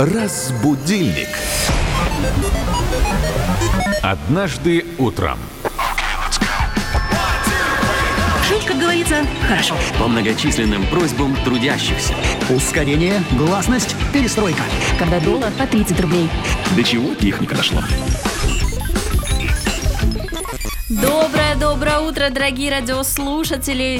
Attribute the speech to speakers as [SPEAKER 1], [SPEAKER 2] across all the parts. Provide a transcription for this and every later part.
[SPEAKER 1] Разбудильник. Однажды утром.
[SPEAKER 2] Жить, как говорится, хорошо.
[SPEAKER 3] По многочисленным просьбам трудящихся.
[SPEAKER 4] Ускорение, гласность, перестройка.
[SPEAKER 2] Когда доллар по 30 рублей.
[SPEAKER 3] До чего техника дошла?
[SPEAKER 5] Доброе утро, дорогие радиослушатели.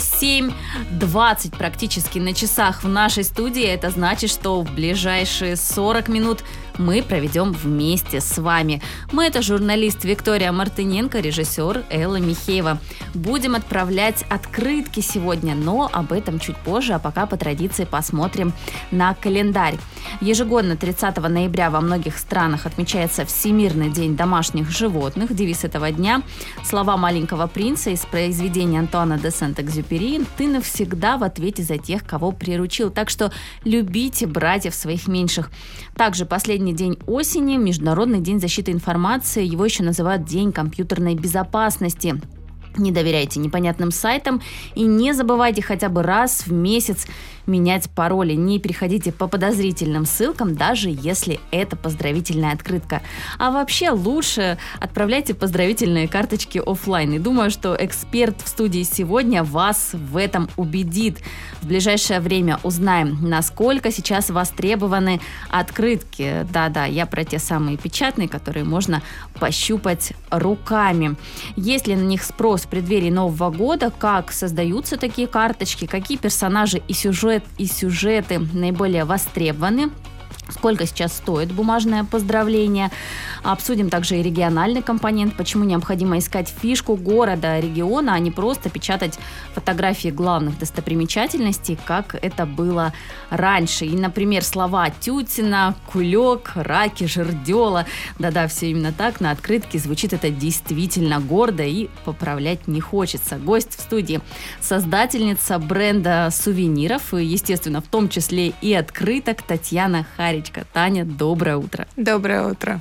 [SPEAKER 5] 7:20 практически на часах в нашей студии. Это значит, что в ближайшие 40 минут мы проведем вместе с вами. Мы — это журналист Виктория Мартыненко, режиссер Элла Михеева. Будем отправлять открытки сегодня, но об этом чуть позже, а пока по традиции посмотрим на календарь. Ежегодно 30 ноября во многих странах отмечается Всемирный день домашних животных. Девиз этого дня — слова маленького принца из произведения Антуана де Сент-Экзюпери: «Ты навсегда в ответе за тех, кого приручил». Так что любите братьев своих меньших. Также последний день осени — Международный день защиты информации. Его еще называют День компьютерной безопасности. Не доверяйте непонятным сайтам и не забывайте хотя бы раз в месяц менять пароли. Не переходите по подозрительным ссылкам, даже если это поздравительная открытка. А вообще лучше отправляйте поздравительные карточки офлайн. И думаю, что эксперт в студии сегодня вас в этом убедит. В ближайшее время узнаем, насколько сейчас востребованы открытки. Да-да, я про те самые печатные, которые можно пощупать руками. Есть ли на них спрос в преддверии Нового года? Как создаются такие карточки? Какие персонажи и сюжеты наиболее востребованы? Сколько сейчас стоит бумажное поздравление? Обсудим также и региональный компонент, почему необходимо искать фишку города, региона, а не просто печатать фотографии главных достопримечательностей, как это было раньше. И, например, слова Тютина, Кулек, Раки, Жердела. Да-да, все именно так. На открытке звучит это действительно гордо и поправлять не хочется. Гость в студии — создательница бренда сувениров, и, естественно, в том числе и открыток, Татьяна Харичка. Таня, доброе утро.
[SPEAKER 6] Доброе утро.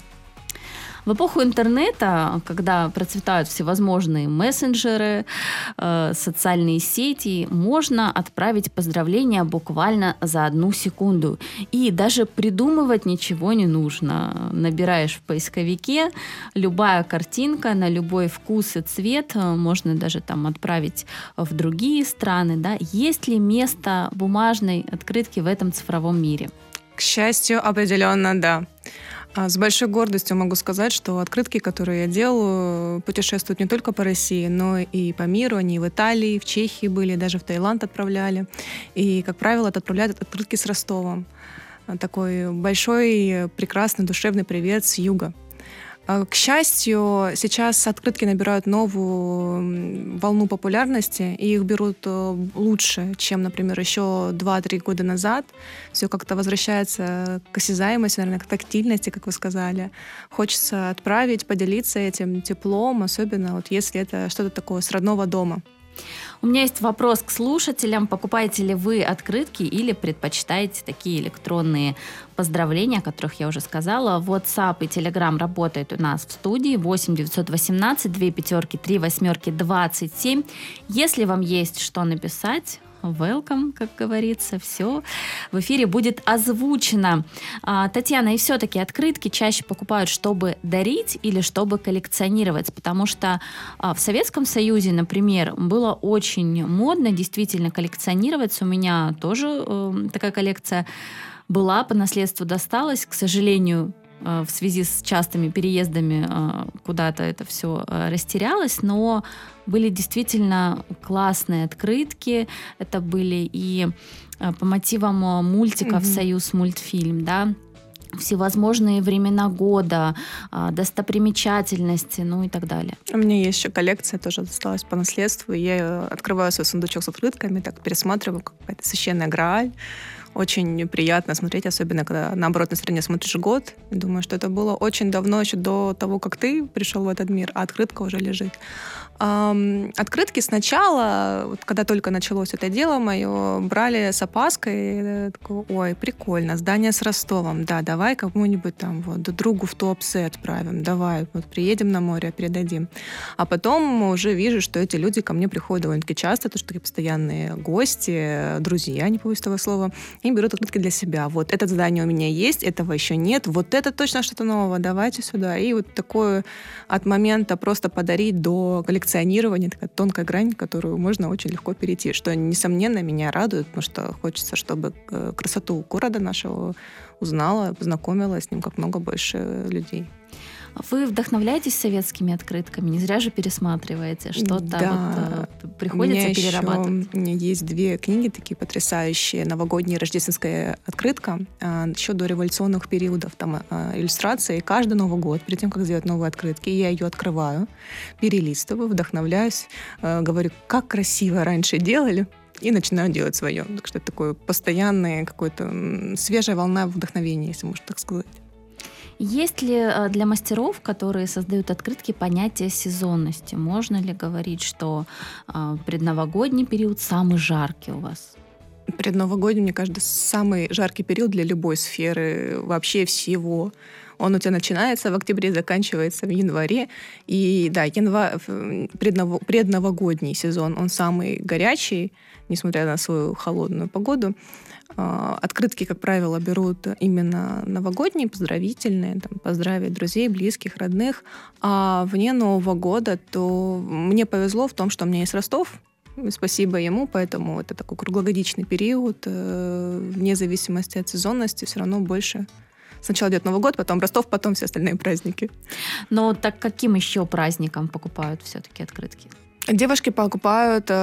[SPEAKER 5] В эпоху интернета, когда процветают всевозможные мессенджеры, социальные сети, можно отправить поздравления буквально за 1 секунду. И даже придумывать ничего не нужно. Набираешь в поисковике любая картинка на любой вкус и цвет. Можно даже там отправить в другие страны. Да? Есть ли место бумажной открытки в этом цифровом мире?
[SPEAKER 6] К счастью, определенно да. С большой гордостью могу сказать, что открытки, которые я делаю, путешествуют не только по России, но и по миру. Они в Италии, в Чехии были, даже в Таиланд отправляли. И, как правило, отправляют открытки с Ростова. Такой большой, прекрасный, душевный привет с юга. К счастью, сейчас открытки набирают новую волну популярности, и их берут лучше, чем, например, еще 2-3 года назад. Все как-то возвращается к осязаемости, наверное, к тактильности, как вы сказали. Хочется отправить, поделиться этим теплом, особенно вот если это что-то такое с родного дома.
[SPEAKER 5] У меня есть вопрос к слушателям. Покупаете ли вы открытки или предпочитаете такие электронные поздравления, о которых я уже сказала? WhatsApp и Telegram работают у нас в студии. 8 918 2 5 3 8 27. Если вам есть что написать, welcome, как говорится, все в эфире будет озвучено. Татьяна, и все-таки открытки чаще покупают, чтобы дарить или чтобы коллекционировать? Потому что в Советском Союзе, например, было очень модно действительно коллекционировать. У меня тоже такая коллекция была, по наследству досталась. К сожалению, в связи с частыми переездами куда-то это все растерялось, но были действительно классные открытки. Это были и по мотивам мультиков «Союз мультфильм», да, всевозможные времена года, достопримечательности, ну и так далее.
[SPEAKER 6] У меня есть еще коллекция, тоже досталась по наследству. Я открываю свой сундучок с открытками, так пересматриваю, какая-то священная Грааль. Очень приятно смотреть, особенно когда на оборотной стороне смотришь год. И думаю, что это было очень давно, еще до того, как ты пришел в этот мир, а открытка уже лежит. Открытки сначала, вот когда только началось это дело мое, брали с опаской. Такой, ой, прикольно, здание с Ростовом. Да, давай кому-нибудь там вот другу в Туапсе отправим. Давай, вот приедем на море, передадим. А потом уже вижу, что эти люди ко мне приходят довольно-таки часто, потому что такие постоянные гости, друзья, не побоюсь этого слова. и берут открытки для себя. Вот это задание у меня есть, этого еще нет, вот это точно что-то новое, давайте сюда. И вот такое от момента просто подарить до коллекционирования, такая тонкая грань, которую можно очень легко перейти, что, несомненно, меня радует, потому что хочется, чтобы красоту города нашего узнала, познакомилась с ним как много больше людей.
[SPEAKER 5] Вы вдохновляетесь советскими открытками? Не зря же пересматриваете что-то,
[SPEAKER 6] Да.
[SPEAKER 5] Приходится перерабатывать?
[SPEAKER 6] У меня есть 2 книги такие потрясающие. Новогодняя рождественская открытка еще до революционных периодов. Там иллюстрации. И каждый Новый год, перед тем, как сделать новые открытки, я ее открываю, перелистываю, вдохновляюсь, говорю, как красиво раньше делали, и начинаю делать свое. Так что это такое постоянное, какое-то свежая волна вдохновения, если можно так сказать.
[SPEAKER 5] Есть ли для мастеров, которые создают открытки, понятие сезонности? Можно ли говорить, что предновогодний период самый жаркий у вас?
[SPEAKER 6] Предновогодний, мне кажется, самый жаркий период для любой сферы, вообще всего. Он у тебя начинается в октябре, заканчивается в январе. И да, предновогодний сезон, он самый горячий, несмотря на свою холодную погоду. Открытки, как правило, берут именно новогодние, поздравительные, там, поздравить друзей, близких, родных. А вне Нового года, то мне повезло в том, что у меня есть Ростов. Спасибо ему, поэтому это такой круглогодичный период. Вне зависимости от сезонности все равно больше. Сначала идет Новый год, потом Ростов, потом все остальные праздники.
[SPEAKER 5] Но так каким еще праздникам покупают все-таки открытки?
[SPEAKER 6] Девушки покупают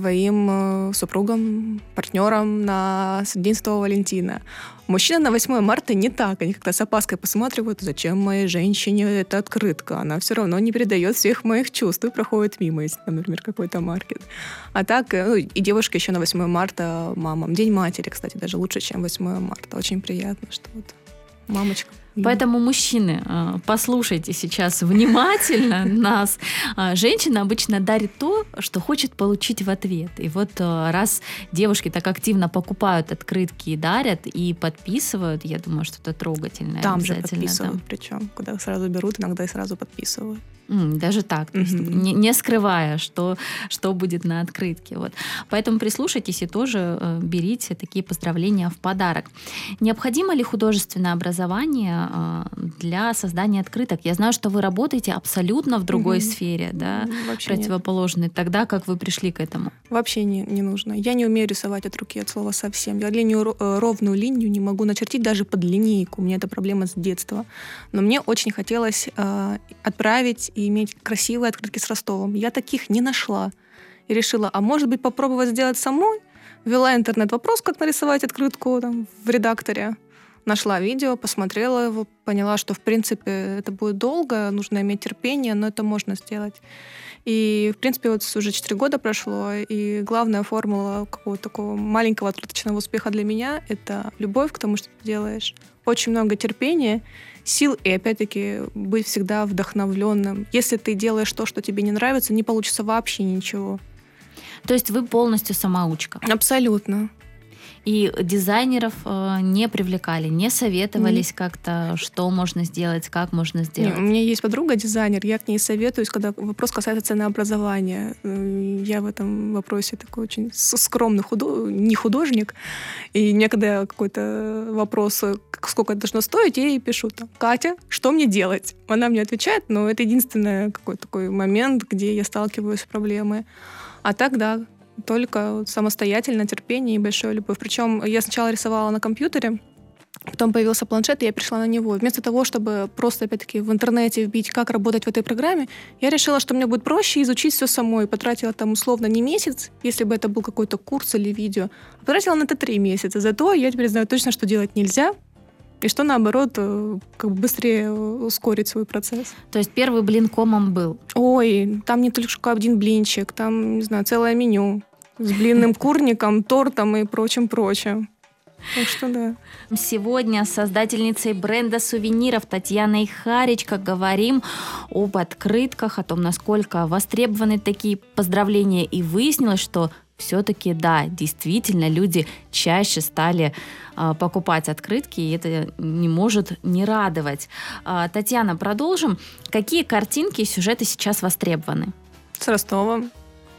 [SPEAKER 6] своим супругам, партнерам на День Святого Валентина. Мужчины на 8 марта не так. Они как-то с опаской посматривают, зачем моей женщине эта открытка. Она все равно не передает всех моих чувств и проходит мимо, если там, например, какой-то маркет. А так, и девушка еще на 8 марта мамам. День матери, кстати, даже лучше, чем 8 марта. Очень приятно, что вот мамочка.
[SPEAKER 5] Поэтому, мужчины, послушайте сейчас внимательно нас. Женщина обычно дарит то, что хочет получить в ответ. И вот раз девушки так активно покупают открытки и дарят, и подписывают, я думаю, что это трогательное.
[SPEAKER 6] Там же подписывают, причем, когда сразу берут, иногда и сразу подписывают.
[SPEAKER 5] Даже так, то есть не скрывая, что будет на открытке. Вот. Поэтому прислушайтесь и тоже берите такие поздравления в подарок. Необходимо ли художественное образование для создания открыток? Я знаю, что вы работаете абсолютно в другой сфере, да, противоположной. Нет. Тогда как вы пришли к этому?
[SPEAKER 6] Вообще не нужно. Я не умею рисовать от руки, от слова совсем. Я ровную линию не могу начертить даже под линейку. У меня это проблема с детства. Но мне очень хотелось отправить и иметь красивые открытки с Ростовом. Я таких не нашла. И решила, а может быть попробовать сделать самой? Ввела интернет-вопрос, как нарисовать открытку там, в редакторе. Нашла видео, посмотрела его, поняла, что в принципе это будет долго, нужно иметь терпение, но это можно сделать. И, в принципе, вот уже 4 года прошло, и главная формула какого-то такого маленького открыточного успеха для меня — это любовь к тому, что ты делаешь. Очень много терпения, сил и, опять-таки, быть всегда вдохновленным. Если ты делаешь то, что тебе не нравится, не получится вообще ничего.
[SPEAKER 5] То есть вы полностью самоучка?
[SPEAKER 6] Абсолютно.
[SPEAKER 5] И дизайнеров не привлекали, не советовались как-то, что можно сделать, как можно сделать?
[SPEAKER 6] У меня есть подруга дизайнер, я к ней советуюсь, когда вопрос касается ценообразования. Я в этом вопросе такой очень скромный не художник. И мне, когда какой-то вопрос, сколько это должно стоить, я ей пишу: Катя, что мне делать? Она мне отвечает, но это единственный какой-то такой момент, где я сталкиваюсь с проблемой. А так, да, только самостоятельно, терпение и большая любовь. Причем я сначала рисовала на компьютере, потом появился планшет, и я перешла на него. Вместо того, чтобы просто, опять-таки, в интернете вбить, как работать в этой программе, я решила, что мне будет проще изучить все самой. Потратила там условно не месяц, если бы это был какой-то курс или видео, а потратила на это 3 месяца. Зато я теперь знаю точно, что делать нельзя, и что, наоборот, как бы быстрее ускорить свой процесс.
[SPEAKER 5] То есть первый блин комом был?
[SPEAKER 6] Ой, там не только один блинчик, там, не знаю, целое меню с блинным курником, тортом и прочим-прочим. Так что да.
[SPEAKER 5] Сегодня с создательницей бренда сувениров Татьяной Харичко говорим об открытках, о том, насколько востребованы такие поздравления. И выяснилось, что все-таки, да, действительно, люди чаще стали покупать открытки, и это не может не радовать. Татьяна, продолжим. Какие картинки и сюжеты сейчас востребованы?
[SPEAKER 6] С Ростовом.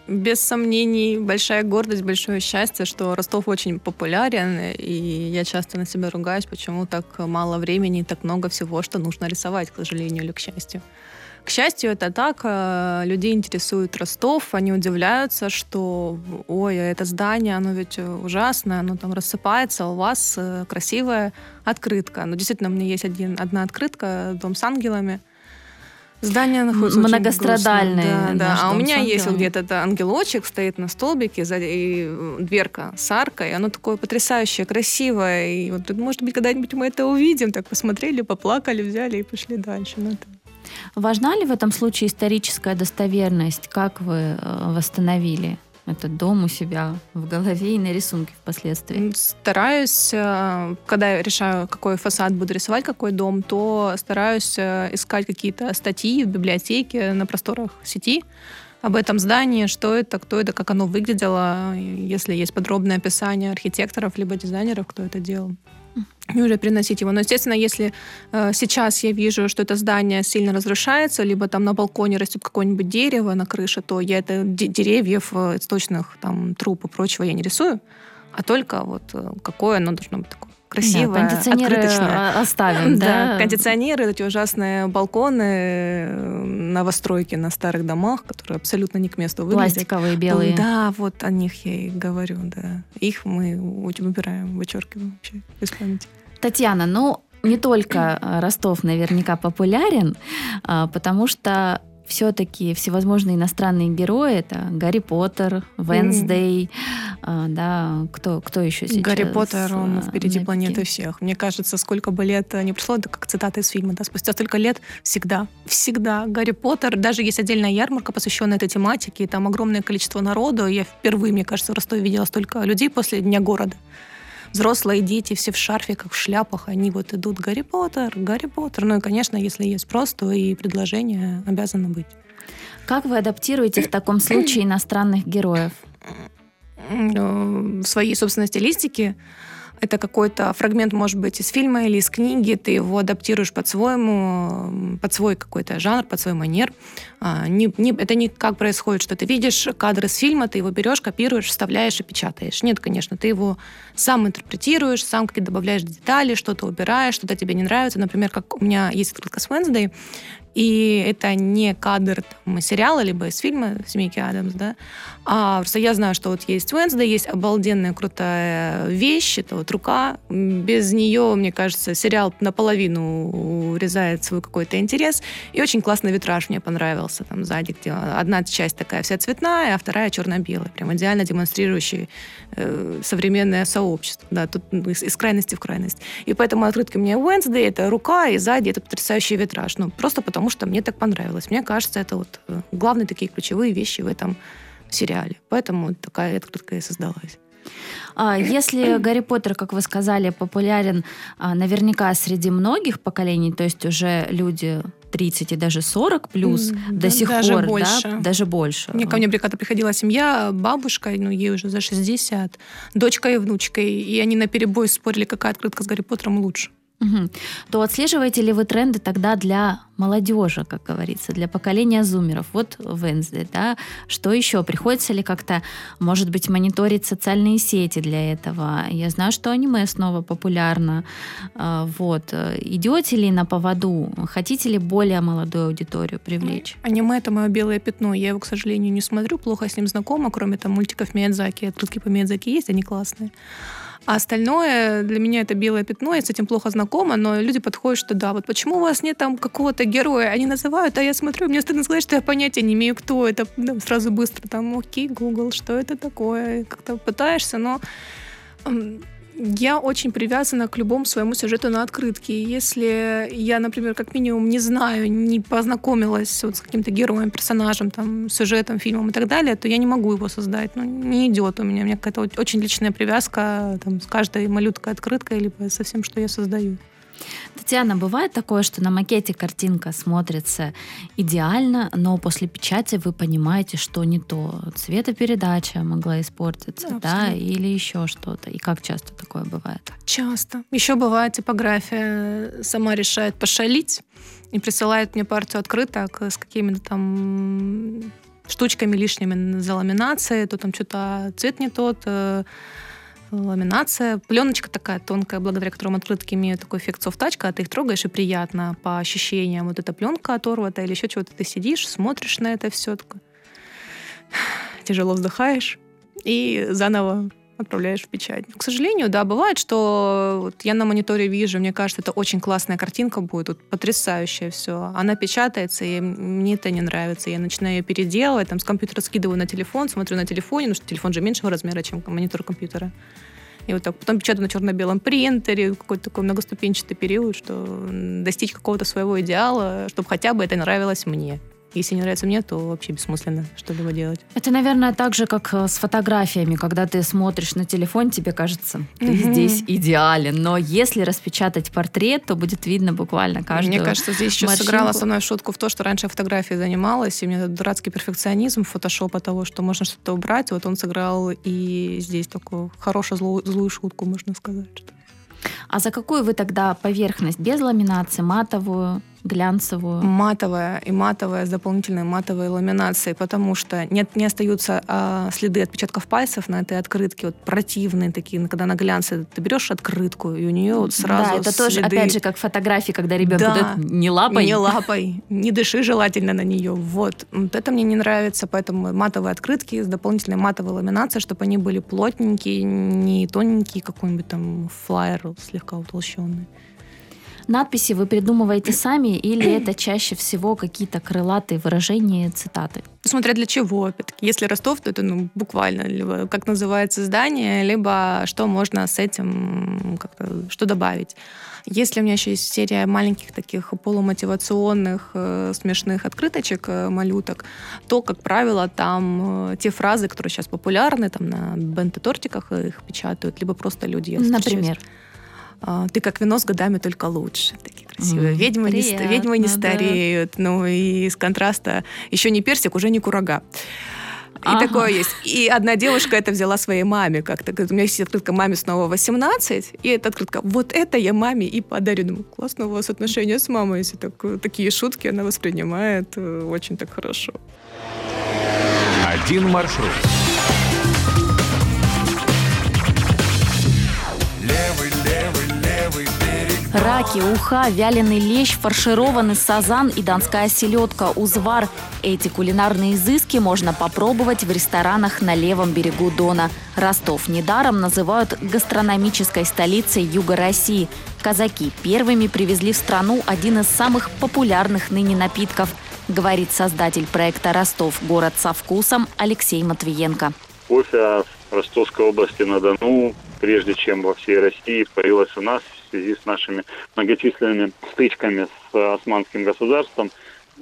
[SPEAKER 6] Без сомнений, большая гордость, большое счастье, что Ростов очень популярен, и я часто на себя ругаюсь, почему так мало времени и так много всего, что нужно рисовать, к сожалению или к счастью. К счастью, это так. Людей интересует Ростов, они удивляются, что ой, это здание, оно ведь ужасное, оно там рассыпается, а у вас красивая открытка. Но действительно, у меня есть одна открытка, дом с ангелами. Здание находится
[SPEAKER 5] многострадальное.
[SPEAKER 6] Да. А у меня
[SPEAKER 5] есть
[SPEAKER 6] вот где-то ангелочек, стоит на столбике, и дверка с аркой, оно такое потрясающее, красивое. И вот, может быть, когда-нибудь мы это увидим, так посмотрели, поплакали, взяли и пошли дальше.
[SPEAKER 5] Важна ли в этом случае историческая достоверность? Как вы восстановили этот дом у себя в голове и на рисунке впоследствии?
[SPEAKER 6] Стараюсь, когда я решаю, какой фасад буду рисовать, какой дом, то стараюсь искать какие-то статьи в библиотеке на просторах сети об этом здании, что это, кто это, как оно выглядело, если есть подробное описание архитекторов либо дизайнеров, кто это делал. И уже переносить его. Но, естественно, если сейчас я вижу, что это здание сильно разрушается, либо там на балконе растет какое-нибудь дерево на крыше, то я это деревьев, источных там, труб и прочего я не рисую, а только вот какое оно должно быть такое красивое,
[SPEAKER 5] да, кондиционеры
[SPEAKER 6] открыточное.
[SPEAKER 5] Оставим, да?
[SPEAKER 6] Кондиционеры, эти ужасные балконы, новостройки на старых домах, которые абсолютно не к месту выглядят.
[SPEAKER 5] Пластиковые, белые.
[SPEAKER 6] Да, вот о них я и говорю, да. Их мы выбираем, вычеркиваем вообще из памяти.
[SPEAKER 5] Татьяна, не только Ростов наверняка популярен, потому что все-таки всевозможные иностранные герои, это Гарри Поттер, Венсдей, да, кто еще сейчас?
[SPEAKER 6] Гарри Поттер, он впереди планеты всех. Мне кажется, сколько бы лет не прошло, это как цитата из фильма, да, спустя столько лет всегда Гарри Поттер, даже есть отдельная ярмарка, посвященная этой тематике, и там огромное количество народу. Я впервые, мне кажется, в Ростове видела столько людей после Дня города. Взрослые дети, все в шарфиках, в шляпах, они вот идут Гарри Поттер. Ну и, конечно, если есть спрос, то и предложение обязано быть.
[SPEAKER 5] Как вы адаптируете в таком случае иностранных героев?
[SPEAKER 6] В своей собственной стилистике. Это какой-то фрагмент, может быть, из фильма или из книги, ты его адаптируешь по-своему, под свой какой-то жанр, под свой манер. Это не как происходит, что ты видишь кадр из фильма, ты его берешь, копируешь, вставляешь и печатаешь. Нет, конечно, ты его сам интерпретируешь, сам какие-то добавляешь детали, что-то убираешь, что-то тебе не нравится. Например, как у меня есть открытка с Wednesday, и это не кадр из сериала, либо из фильма «Семейки Адамс», да, а просто я знаю, что вот есть Wednesday, есть обалденная крутая вещь, это вот рука. Без нее, мне кажется, сериал наполовину урезает свой какой-то интерес. И очень классный витраж мне понравился там сзади, где одна часть такая вся цветная, а вторая черно-белая, прям идеально демонстрирующий современное сообщество. Да, тут из крайности в крайность. И поэтому открытки у меня Wednesday, это рука, и сзади это потрясающий витраж. Просто потому что мне так понравилось. Мне кажется, это вот главные такие ключевые вещи в этом сериале. Поэтому такая открытка и создалась.
[SPEAKER 5] Если Гарри Поттер, как вы сказали, популярен наверняка среди многих поколений, то есть уже люди 30 и даже 40 плюс до сих
[SPEAKER 6] даже
[SPEAKER 5] пор,
[SPEAKER 6] больше.
[SPEAKER 5] Да, даже больше.
[SPEAKER 6] Мне ко мне когда приходила семья, бабушка, ей уже за 60, дочка и внучка, и они наперебой спорили, какая открытка с Гарри Поттером лучше.
[SPEAKER 5] То отслеживаете ли вы тренды тогда для молодежи, как говорится, для поколения зумеров? Вот Wednesday, да? Что еще? Приходится ли как-то, может быть, мониторить социальные сети для этого? Я знаю, что аниме снова популярно. Вот. Идете ли на поводу? Хотите ли более молодую аудиторию привлечь?
[SPEAKER 6] Аниме — это мое белое пятно. Я его, к сожалению, не смотрю, плохо с ним знакома, кроме там мультиков Миядзаки. Открытки по Миядзаки есть, они классные. А остальное для меня это белое пятно, я с этим плохо знакома, но люди подходят, что да, вот почему у вас нет там какого-то героя? Они называют, а я смотрю, мне стыдно сказать, что я понятия не имею, кто это. Да, сразу быстро там, окей, Google, что это такое? Как-то пытаешься, но я очень привязана к любому своему сюжету на открытке. Если я, например, как минимум не знаю, не познакомилась вот с каким-то героем, персонажем, там, сюжетом, фильмом и так далее, то я не могу его создать. Не идет у меня. У меня какая-то очень личная привязка там, с каждой малюткой открыткой либо со всем, что я создаю.
[SPEAKER 5] Татьяна, бывает такое, что на макете картинка смотрится идеально, но после печати вы понимаете, что не то. Цветопередача могла испортиться, да, или еще что-то. И как часто такое бывает?
[SPEAKER 6] Часто. Еще бывает, типография сама решает пошалить и присылает мне партию открыток с какими-то там штучками лишними за ламинацией, то там что-то цвет не тот, ламинация. Пленочка такая тонкая, благодаря которой открытки имеют такой эффект софт-тач, когда ты их трогаешь, и приятно по ощущениям. Вот эта пленка оторвата или еще чего-то. Ты сидишь, смотришь на это все, такое. Тяжело вздыхаешь и заново отправляешь в печать. К сожалению, да, бывает, что вот я на мониторе вижу, мне кажется, это очень классная картинка будет, вот потрясающая все. Она печатается, и мне это не нравится. Я начинаю ее переделывать, там с компьютера скидываю на телефон, смотрю на телефоне, потому что телефон же меньшего размера, чем монитор компьютера. И вот так потом печатаю на черно-белом принтере, какой-то такой многоступенчатый период, что достичь какого-то своего идеала, чтобы хотя бы это нравилось мне. Если не нравится мне, то вообще бессмысленно что-либо делать.
[SPEAKER 5] Это, наверное, так же, как с фотографиями. Когда ты смотришь на телефон, тебе кажется, ты здесь идеален. Но если распечатать портрет, то будет видно буквально каждую
[SPEAKER 6] Мне кажется, здесь еще
[SPEAKER 5] морщинку.
[SPEAKER 6] сыграла со мной шутку в то, что раньше я фотографией занималась, и мне этот дурацкий перфекционизм фотошопа того, что можно что-то убрать, вот он сыграл и здесь такую хорошую злую шутку, можно сказать.
[SPEAKER 5] А за какую вы тогда поверхность? Без ламинации, матовую, глянцевую?
[SPEAKER 6] Матовая с дополнительной матовой ламинацией, потому что не остаются следы отпечатков пальцев на этой открытке, вот противные такие, когда на глянце ты берешь открытку, и у нее вот сразу
[SPEAKER 5] да, это тоже,
[SPEAKER 6] следы.
[SPEAKER 5] опять же, как фотографии, когда ребенок
[SPEAKER 6] Да,
[SPEAKER 5] не лапой.
[SPEAKER 6] Не лапой, не дыши желательно на нее. Вот это мне не нравится, поэтому матовые открытки с дополнительной матовой ламинацией, чтобы они были плотненькие, не тоненькие, какой-нибудь там флаер слегка утолщенный.
[SPEAKER 5] Надписи вы придумываете сами или это чаще всего какие-то крылатые выражения, цитаты?
[SPEAKER 6] Смотря для чего, опять-таки. Если Ростов, то это буквально либо как называется здание, либо что можно с этим как-то, что добавить. Если у меня еще есть серия маленьких таких полумотивационных, смешных открыточек, малюток, то, как правило, там те фразы, которые сейчас популярны, там на бенто-тортиках их печатают, либо просто люди.
[SPEAKER 5] Например?
[SPEAKER 6] Ты как вино с годами, только лучше. Такие красивые. Ведьмы не стареют. Да. Ну и из контраста еще не персик, уже не курага. И такое есть. И одна девушка это взяла своей маме как-то. Говорит, у меня есть открытка «Маме снова 18», и эта открытка «Вот это я маме и подарю». Думаю, классно у вас отношения с мамой, если такие шутки она воспринимает очень так хорошо.
[SPEAKER 1] Один маршрут.
[SPEAKER 5] Раки, уха, вяленый лещ, фаршированный сазан и донская селедка, узвар. Эти кулинарные изыски можно попробовать в ресторанах на левом берегу Дона. Ростов недаром называют гастрономической столицей Юга России. Казаки первыми привезли в страну один из самых популярных ныне напитков, говорит создатель проекта «Ростов. Город со вкусом» Алексей Матвиенко.
[SPEAKER 7] Кофе в Ростовской области на Дону, прежде чем во всей России, появилось у нас в связи с нашими многочисленными стычками с османским государством.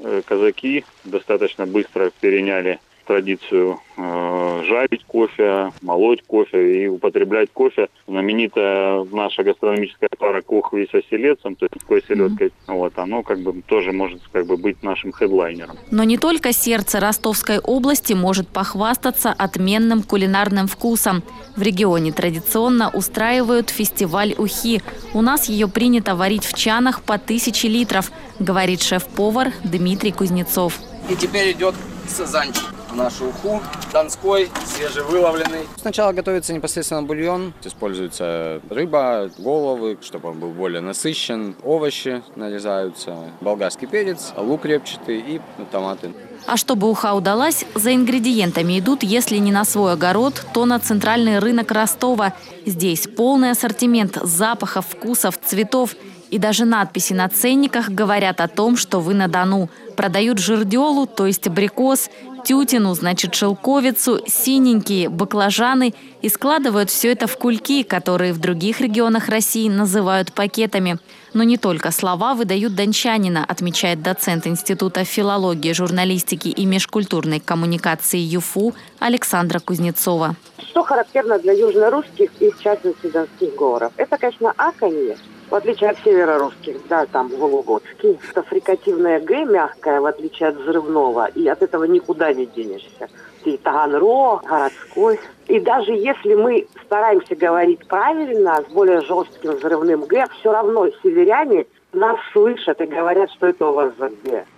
[SPEAKER 7] Казаки достаточно быстро переняли традицию жарить кофе, молоть кофе и употреблять кофе. Знаменитая наша гастрономическая пара кохви с оселедцем, то есть такой селедкой, вот, оно как бы тоже может как бы быть нашим хедлайнером.
[SPEAKER 5] Но не только сердце Ростовской области может похвастаться отменным кулинарным вкусом. В регионе традиционно устраивают фестиваль ухи. У нас ее принято варить в чанах по 1000 литров, говорит шеф-повар Дмитрий Кузнецов.
[SPEAKER 8] И теперь идет сазанчик в нашу уху, донской, свежевыловленный. Сначала готовится непосредственно бульон. Используется рыба, головы, чтобы он был более насыщен. Овощи нарезаются, болгарский перец, лук репчатый и томаты.
[SPEAKER 5] А чтобы уха удалась, за ингредиентами идут, если не на свой огород, то на центральный рынок Ростова. Здесь полный ассортимент запахов, вкусов, цветов. И даже надписи на ценниках говорят о том, что вы на Дону. Продают жердёлу, то есть абрикос, тютину, значит шелковицу, синенькие баклажаны и складывают все это в кульки, которые в других регионах России называют пакетами. Но не только слова выдают дончанина, отмечает доцент Института филологии, журналистики и межкультурной коммуникации ЮФУ Александра Кузнецова.
[SPEAKER 9] Что характерно для южнорусских и, в частности, донских говоров? Это, конечно, аканье, в отличие от северорусских, да, там, вологодский. Это фрикативное «г» мягкое, в отличие от взрывного, и от этого никуда не денешься. И таганрог, городской. И даже если мы стараемся говорить правильно, с более жестким взрывным «г», все равно северяне нас слышат и говорят, что это у вас за «г».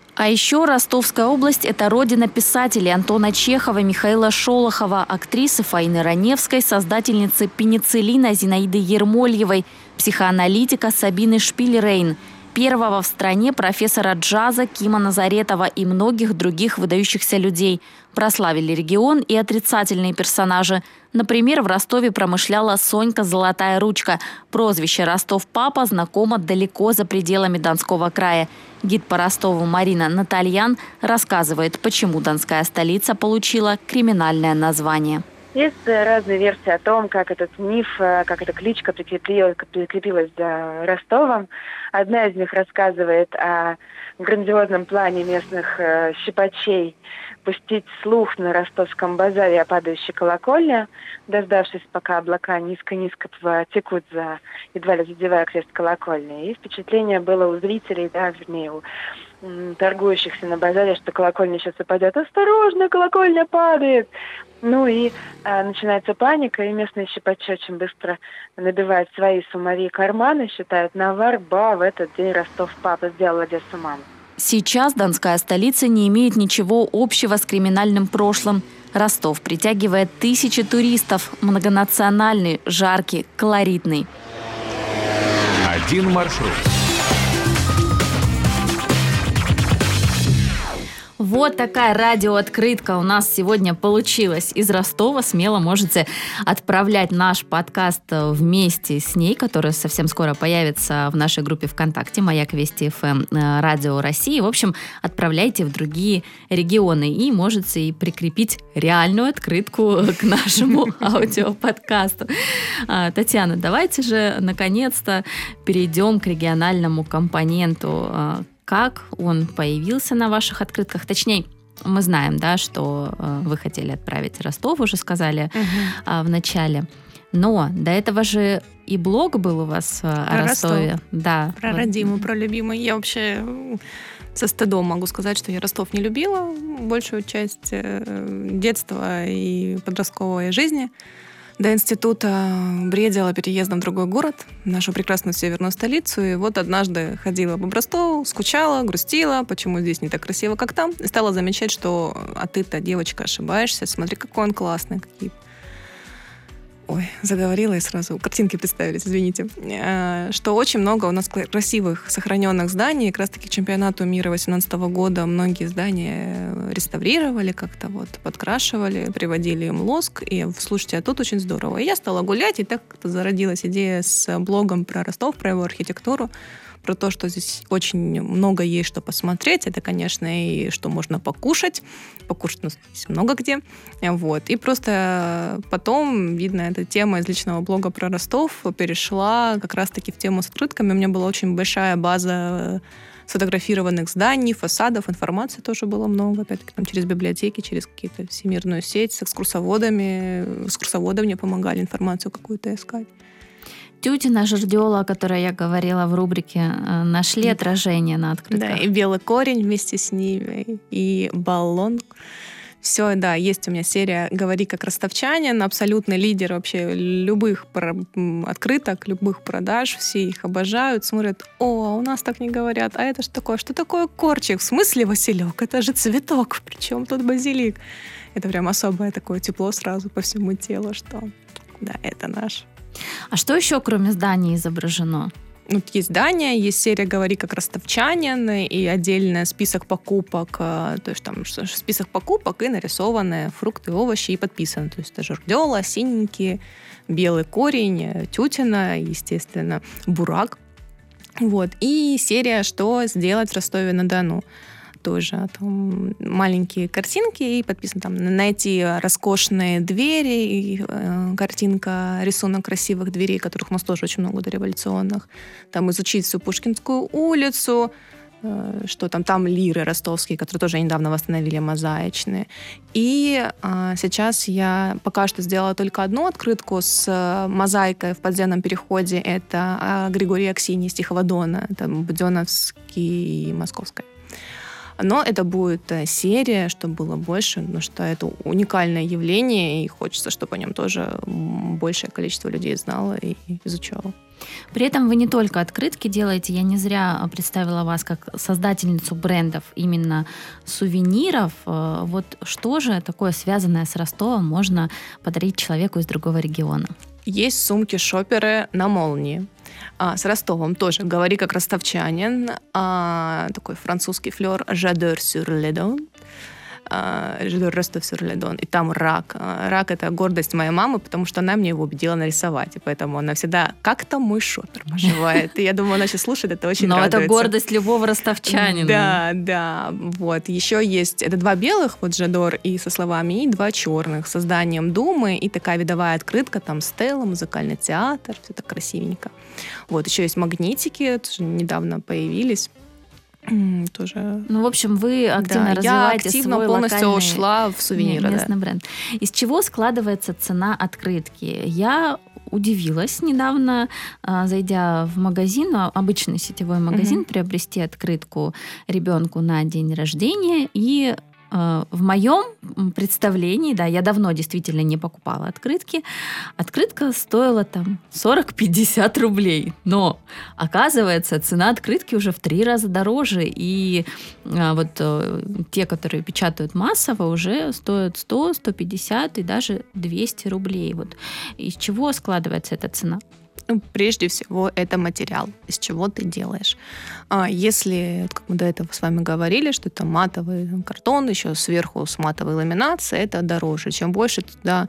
[SPEAKER 5] А еще Ростовская область – это родина писателей Антона Чехова, Михаила Шолохова, актрисы Фаины Раневской, создательницы пенициллина Зинаиды Ермольевой, психоаналитика Сабины Шпиль-Рейн, первого в стране профессора джаза Кима Назаретова и многих других выдающихся людей. Прославили регион и отрицательные персонажи. Например, в Ростове промышляла Сонька Золотая Ручка. Прозвище Ростов-Папа знакомо далеко за пределами Донского края. Гид по Ростову Марина Натальян рассказывает, почему донская столица получила криминальное название.
[SPEAKER 10] Есть разные версии о том, как этот миф, как эта кличка прикрепилась за Ростовом. Одна из них рассказывает о грандиозном плане местных щипачей пустить слух на ростовском базаре о падающей колокольне, дождавшись, пока облака низко-низко текут, едва ли задевая крест колокольни. И впечатление было у зрителей, вернее, у торгующихся на базаре, что колокольня сейчас упадет. «Осторожно, колокольня падает!» И начинается паника, и местные щипачи очень быстро набивают свои сумари карманы, считают навар, в этот день Ростов-Папа сделал Одессу маму.
[SPEAKER 5] Сейчас донская столица не имеет ничего общего с криминальным прошлым. Ростов притягивает тысячи туристов, многонациональный, жаркий, колоритный.
[SPEAKER 1] Один маршрут.
[SPEAKER 5] Вот такая радиооткрытка у нас сегодня получилась из Ростова. Смело можете отправлять наш подкаст вместе с ней, который совсем скоро появится в нашей группе ВКонтакте «Маяк Вести ФМ Радио России». В общем, отправляйте в другие регионы и можете и прикрепить реальную открытку к нашему аудиоподкасту. Татьяна, давайте же наконец-то перейдем к региональному компоненту. Как он появился на ваших открытках? Точнее, мы знаем, что вы хотели отправить Ростов, уже сказали в начале. Но до этого же и блог был у вас о Ростове. Да.
[SPEAKER 6] Про родимый, про любимый. Я вообще со стыдом могу сказать, что я Ростов не любила большую часть детства и подростковой жизни. До института бредила переездом в другой город, нашу прекрасную северную столицу. И вот однажды ходила по Ростову, скучала, грустила, почему здесь не так красиво, как там. И стала замечать, что ты-то, девочка, ошибаешься. Смотри, какой он классный. Ой, заговорила и сразу картинки представились, извините. Что очень много у нас красивых сохраненных зданий. Как раз-таки к чемпионату мира 2018 года многие здания реставрировали, как-то подкрашивали, приводили им лоск. И, слушайте, а тут очень здорово. И я стала гулять, и так зародилась идея с блогом про Ростов, про его архитектуру, про то, что здесь очень много есть что посмотреть. Это, конечно, и что можно покушать. Покушать у нас здесь много где. И просто потом, видно, эта тема из личного блога про Ростов перешла как раз-таки в тему с открытками. У меня была очень большая база сфотографированных зданий, фасадов, информации тоже было много. Опять-таки, через библиотеки, через какие-то всемирную сеть с экскурсоводами. Экскурсоводы мне помогали информацию какую-то искать.
[SPEAKER 5] Тютина жердёла, о которой я говорила в рубрике, нашли отражение на открытках.
[SPEAKER 6] Да, и белый корень вместе с ними, и баллон. Все, да, есть у меня серия «Говори как ростовчанин», абсолютный лидер вообще любых открыток, любых продаж. Все их обожают, смотрят: «О, у нас так не говорят, а это что такое корчик? В смысле василек? Это же цветок, причем тут базилик». Это прям особое такое тепло сразу по всему телу, что да, это наш.
[SPEAKER 5] А что еще, кроме зданий, изображено?
[SPEAKER 6] Есть здания, есть серия «Говори как ростовчанин» и отдельный список покупок. То есть там список покупок и нарисованы фрукты, овощи и подписаны. То есть это жердёла, синенькие, белый корень, тютина, естественно, бурак. И серия «Что сделать в Ростове-на-Дону». Тоже там маленькие картинки, и подписано там «Найти роскошные двери», и картинка, рисунок красивых дверей, которых у нас тоже очень много дореволюционных. Там изучить всю Пушкинскую улицу, что там лиры ростовские, которые тоже недавно восстановили, мозаичные. И сейчас я пока что сделала только одну открытку с мозаикой в подземном переходе. Это Григорий Аксиньи с Тихого Дона. Это Будённовский и Московская. Но это будет серия, чтобы было больше, потому что это уникальное явление, и хочется, чтобы о нем тоже большее количество людей знало и изучало.
[SPEAKER 5] При этом вы не только открытки делаете, я не зря представила вас как создательницу брендов именно сувениров. Вот что же такое связанное с Ростовом можно подарить человеку из другого региона?
[SPEAKER 6] Есть сумки-шоперы на молнии. С Ростовом тоже «Говори как ростовчанин». Такой французский флер «J'adore sur les dents». «J'adore Rostov sur les dents». И там рак. Рак — это гордость моей мамы, потому что она мне его убедила нарисовать. И поэтому она всегда «как там мой шопер» поживает. И я думаю, она сейчас слушает, это очень радуется.
[SPEAKER 5] Но это гордость любого ростовчанина.
[SPEAKER 6] Да. Вот. Еще есть, это 2 белых, вот «J'adore» и со словами, и 2 черных, с созданием думы, и такая видовая открытка, там стелла, музыкальный театр, все так красивенько. Вот. Еще есть магнитики, тоже недавно появились. Тоже.
[SPEAKER 5] Ну, в общем, вы активно развиваете
[SPEAKER 6] я активно
[SPEAKER 5] свой
[SPEAKER 6] полностью
[SPEAKER 5] локальный
[SPEAKER 6] ушла в сувениры.
[SPEAKER 5] Местный бренд. Из чего складывается цена открытки? Я удивилась недавно, зайдя в магазин, обычный сетевой магазин, приобрести открытку ребенку на день рождения, и в моем представлении, да, я давно действительно не покупала открытки, открытка стоила там 40-50 рублей, но оказывается цена открытки уже в 3 раза дороже, и вот те, которые печатают массово, уже стоят 100, 150 и даже 200 рублей. Вот из чего складывается эта цена?
[SPEAKER 6] Прежде всего, это материал, из чего ты делаешь. Если, как мы до этого с вами говорили, что это матовый картон, еще сверху с матовой ламинацией, это дороже. Чем больше туда,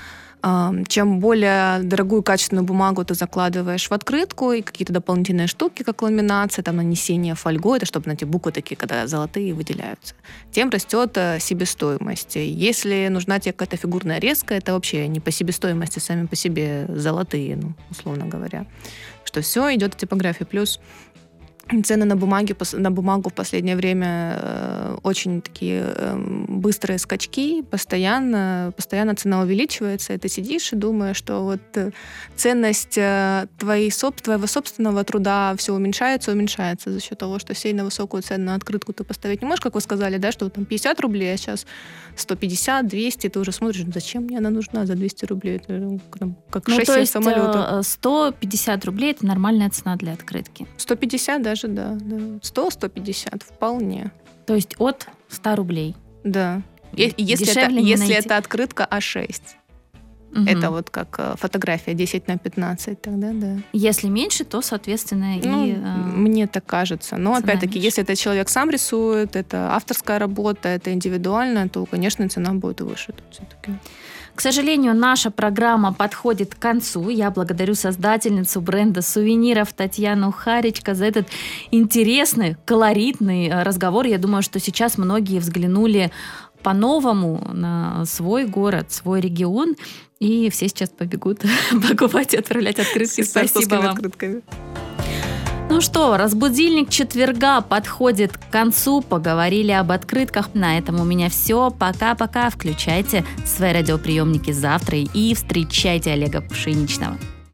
[SPEAKER 6] чем более дорогую качественную бумагу ты закладываешь в открытку и какие-то дополнительные штуки, как ламинация, там нанесение фольгой, это чтобы, знаете, буквы такие, когда золотые, выделяются, тем растет себестоимость. Если нужна тебе какая-то фигурная резка, это вообще не по себестоимости сами по себе золотые, ну, условно говоря. Что все идет от типографии. Плюс цены на бумагу в последнее время очень такие быстрые скачки, постоянно цена увеличивается, и ты сидишь и думаешь, что вот ценность твоего собственного труда все уменьшается за счет того, что сильно высокую цену на открытку ты поставить не можешь, как вы сказали, да, что там 50 рублей, а сейчас 150, 200, ты уже смотришь, зачем мне она нужна за 200 рублей, это как шасси самолета.
[SPEAKER 5] 150 рублей — это нормальная цена для открытки?
[SPEAKER 6] 150 даже, да. 100-150 вполне.
[SPEAKER 5] То есть от 100 рублей?
[SPEAKER 6] Да. Если это открытка А6. Угу. Это вот как фотография 10x15, тогда да.
[SPEAKER 5] Если меньше, то, соответственно,
[SPEAKER 6] мне так кажется. Но, опять-таки, если этот человек сам рисует, это авторская работа, это индивидуально, то, конечно, цена будет выше. Тут все-таки.
[SPEAKER 5] К сожалению, наша программа подходит к концу. Я благодарю создательницу бренда сувениров Татьяну Харечко за этот интересный, колоритный разговор. Я думаю, что сейчас многие взглянули по-новому на свой город, свой регион, и все сейчас побегут покупать и отправлять открытки. Спасибо вам.
[SPEAKER 6] Открытками.
[SPEAKER 5] Ну что, разбудильник четверга подходит к концу. Поговорили об открытках. На этом у меня все. Пока-пока. Включайте свои радиоприемники завтра и встречайте Олега Пшеничного.